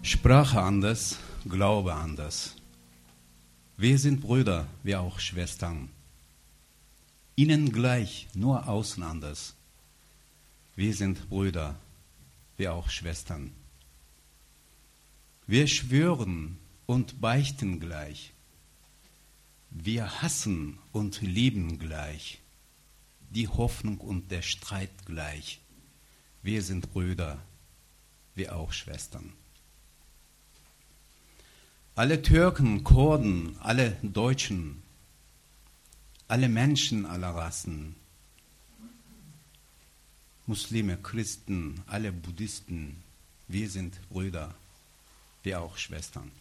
Sprache anders, Glaube anders. Wir sind Brüder, wir auch Schwestern. Ihnen gleich, nur außen anders. Wir sind Brüder, wir auch Schwestern. Wir schwören und beichten gleich. Wir hassen und lieben gleich. Die Hoffnung und der Streit gleich. Wir sind Brüder, wir auch Schwestern. Alle Türken, Kurden, alle Deutschen, alle Menschen aller Rassen, Muslime, Christen, alle Buddhisten, wir sind Brüder, wir auch Schwestern.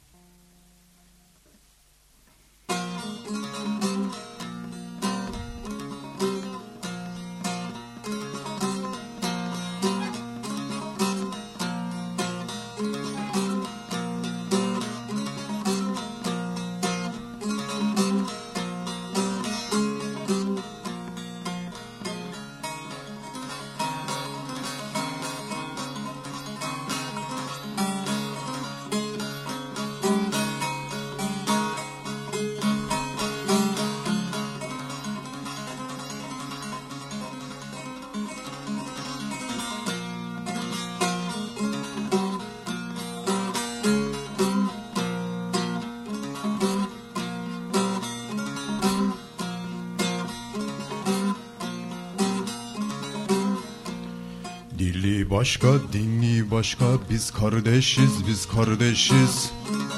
Dili başka, dini başka, biz kardeşiz, biz kardeşiz.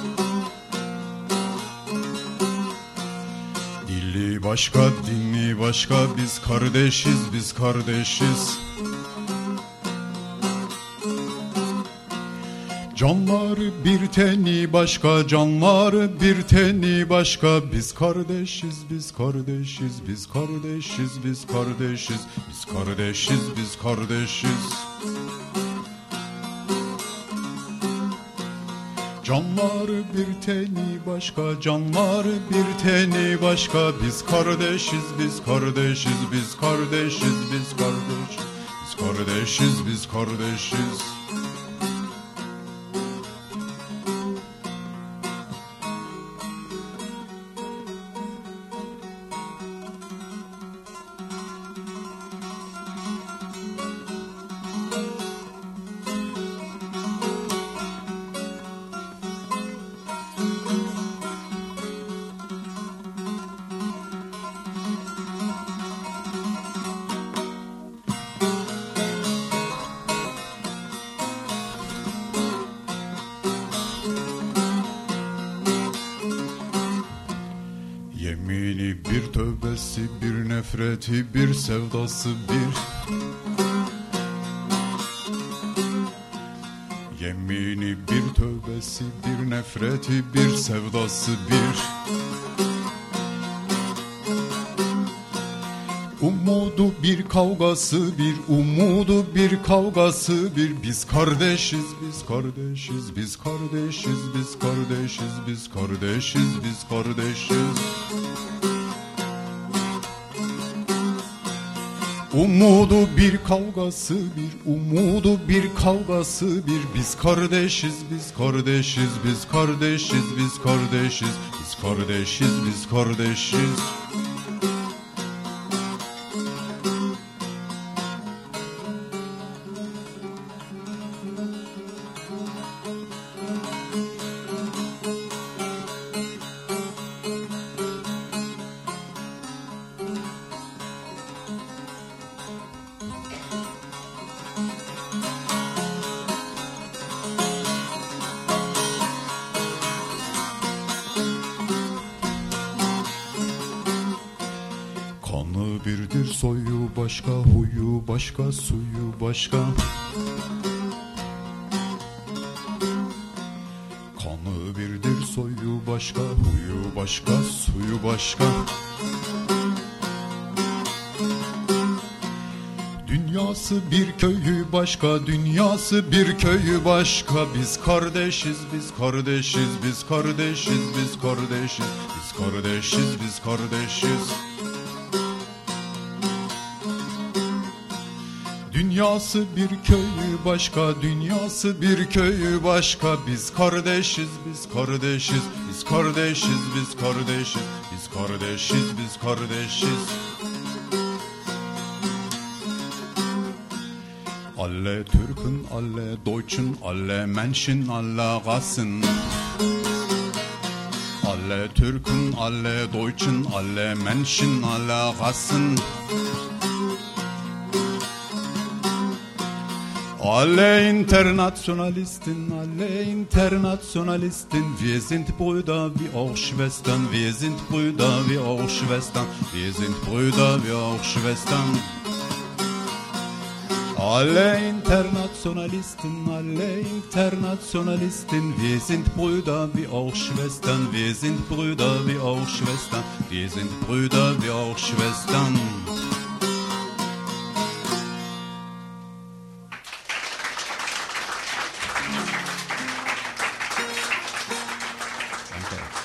Dili başka, dini başka, biz kardeşiz, biz kardeşiz. Canlar bir teni başka, canlar bir teni başka. Biz kardeşiz, biz kardeşiz, biz kardeşiz, biz kardeşiz, biz kardeşiz, biz kardeşiz. Canlar bir teni başka, canlar bir teni başka. Biz kardeşiz, biz kardeşiz, biz kardeşiz, biz kardeşiz, biz kardeşiz, biz kardeşiz. Yemini bir, tövbesi bir, nefreti bir, sevdası bir. Yemini bir, tövbesi bir, nefreti bir, sevdası bir. Umudu bir, kavgası bir, umudu bir, kavgası bir. Biz kardeşiz, biz kardeşiz, biz kardeşiz, biz kardeşiz, biz kardeşiz, biz kardeşiz. Umudu bir, kavgası bir, umudu bir, kavgası bir. Biz kardeşiz, biz kardeşiz, biz kardeşiz, biz kardeşiz, biz kardeşiz, biz kardeşiz. Kanı birdir, soyu başka, huyu başka, suyu başka. Kanı birdir, soyu başka, huyu başka, suyu başka. Dünyası bir, köyü başka, dünyası bir, köyü başka. Biz kardeşiz, biz kardeşiz, biz kardeşiz, biz kardeşiz, biz kardeşiz, biz kardeşiz. Dünyası bir köyü başka, dünyası bir köyü başka. Biz kardeşiz, biz kardeşiz, biz kardeşiz, biz kardeşiz, biz kardeşiz, biz kardeşiz. Alle Türken, alle Deutschen, alle Menschen, alle Rassen. Alle Türken, alle Deutschen, alle Menschen, alle Rassen. Alle Internationalisten, wir sind Brüder wie auch Schwestern, wir sind Brüder wie auch Schwestern, wir sind Brüder wie auch Schwestern. Alle Internationalisten, wir sind Brüder wie auch Schwestern, wir sind Brüder wie auch Schwestern, wir sind Brüder wie auch Schwestern. Danke.